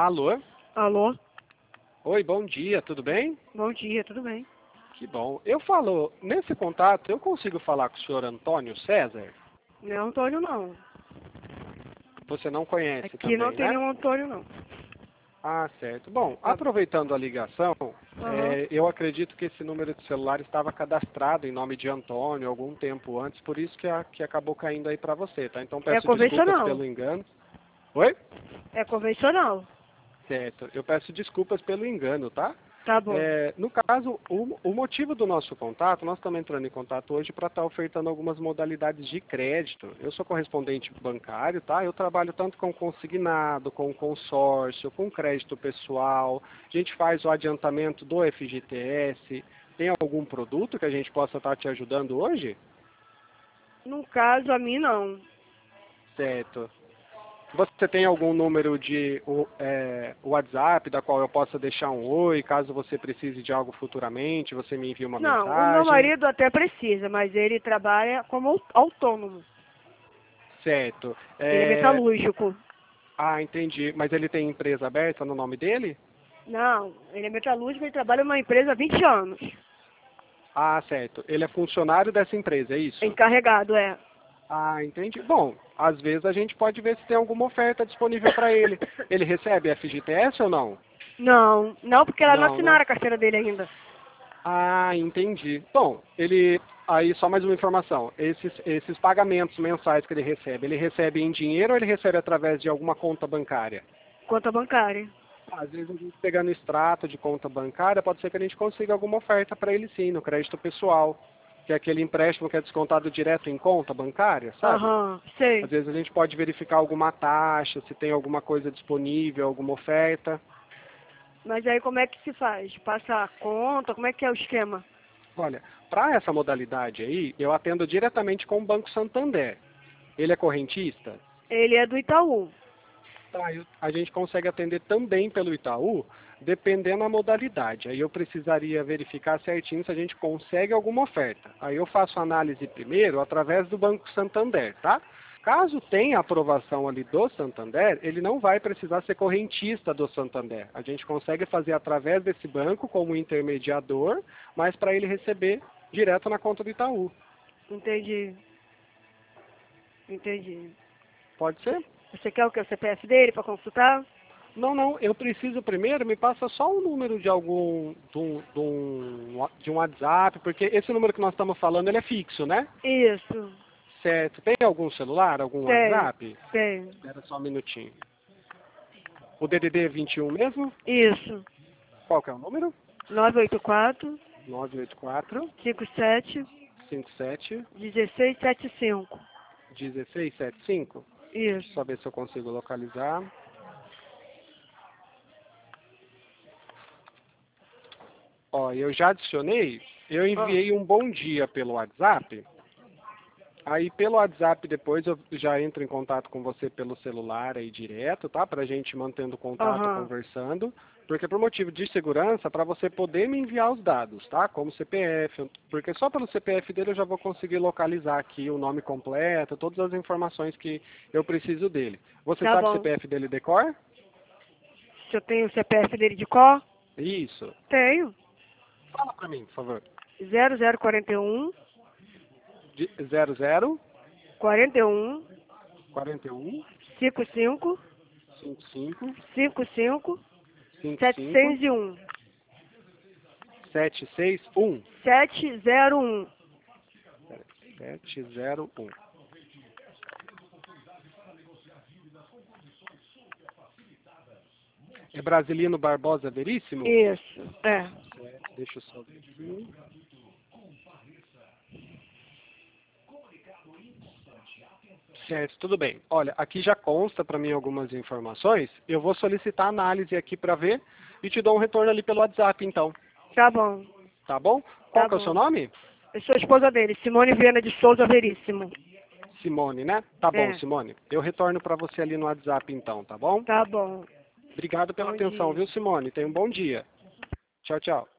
Alô? Alô? Oi, bom dia, tudo bem? Bom dia, tudo bem? Que bom. Eu falo, nesse contato, eu consigo falar com o senhor Antônio César? Não é Antônio, não. Você não conhece Aqui não também, tem né? nenhum Antônio, não. Ah, certo. Bom, Tá. aproveitando a ligação, Aham. eu acredito que esse número de celular estava cadastrado em nome de Antônio algum tempo antes, por isso que acabou caindo aí para você, tá? Então É peço desculpas convencional. pelo engano. Oi? É convencional. Certo. Eu peço desculpas pelo engano, tá? Tá bom. No caso, o motivo do nosso contato, nós estamos entrando em contato hoje para estar ofertando algumas modalidades de crédito. Eu sou correspondente bancário, tá? Eu trabalho tanto com consignado, com consórcio, com crédito pessoal. A gente faz o adiantamento do FGTS. Tem algum produto que a gente possa estar te ajudando hoje? No caso, a mim, não. Certo. Você tem algum número de WhatsApp da qual eu possa deixar um oi, caso você precise de algo futuramente, você me envia uma Não, o meu mensagem? marido até precisa, mas ele trabalha como autônomo. Certo. Ele é metalúrgico. Entendi. Mas ele tem empresa aberta no nome dele? Não, ele é metalúrgico e trabalha numa empresa há 20 anos. Ah, certo. Ele é funcionário dessa empresa, é É isso? encarregado, é. Ah, entendi. Bom, às vezes a gente pode ver se tem alguma oferta disponível para ele. Ele recebe FGTS ou não? Não, não, porque ela não Não, né? assinaram a carteira dele ainda. Ah, entendi. Bom, aí só mais uma informação. Esses pagamentos mensais que ele recebe em dinheiro ou ele recebe através de alguma conta bancária? Conta bancária. Às vezes a gente pegando extrato de conta bancária, pode ser que a gente consiga alguma oferta para ele sim, no crédito pessoal, que é aquele empréstimo que é descontado direto em conta bancária, sabe? Aham, sei. Às vezes a gente pode verificar alguma taxa, se tem alguma coisa disponível, alguma oferta. Mas aí como é que se faz? Passa a conta? Como é que é o esquema? Olha, para essa modalidade aí, eu atendo diretamente com o Banco Santander. Ele é correntista? Ele é do Itaú. Tá, a gente consegue atender também pelo Itaú, dependendo da modalidade. Aí eu precisaria verificar certinho se a gente consegue alguma oferta. Aí eu faço a análise primeiro através do Banco Santander, tá? Caso tenha aprovação ali do Santander, ele não vai precisar ser correntista do Santander. A gente consegue fazer através desse banco como intermediador, mas para ele receber direto na conta do Itaú. Entendi. Entendi. Pode ser? Você quer o que? O CPF dele para consultar? Não, não, eu preciso primeiro, me passa só o número de de um WhatsApp, porque esse número que nós estamos falando, ele é fixo, né? Isso. Certo. Tem algum celular, algum Tem. WhatsApp? Tem. Espera só um minutinho. O DDD é 21 mesmo? Isso. Qual que é o número? 984 984 57 57 1675. 1675. Isso. Só ver se eu consigo localizar. Ó, eu já adicionei, eu Ó. enviei um bom dia pelo WhatsApp. Aí pelo WhatsApp depois eu já entro em contato com você pelo celular aí direto, tá? Pra gente mantendo contato, Aham. conversando. Porque por motivo de segurança, para você poder me enviar os dados, tá? Como CPF, porque só pelo CPF dele eu já vou conseguir localizar aqui o nome completo, todas as informações que eu preciso dele. Você Tá sabe o bom. CPF dele de cor? Se eu tenho o CPF dele de cor? Isso. Tenho. Fala pra mim, por favor. 0041 00 41 41 55 55 55 55 701. 761. 701. 701. É Brasilino Barbosa Veríssimo? Isso. É. Deixa eu só ver aqui. Certo, tudo bem. Olha, aqui já consta para mim algumas informações. Eu vou solicitar análise aqui para ver e te dou um retorno ali pelo WhatsApp, então. Tá bom. Tá bom? Qual Tá que é o seu bom. nome? Eu sou a esposa dele, Simone Viana de Souza Veríssimo. Simone, né? Tá bom, É. Simone. Eu retorno para você ali no WhatsApp, então, tá bom? Tá bom. Obrigado pela Bom atenção, dia. viu, Simone? Tenha um bom dia. Tchau, tchau.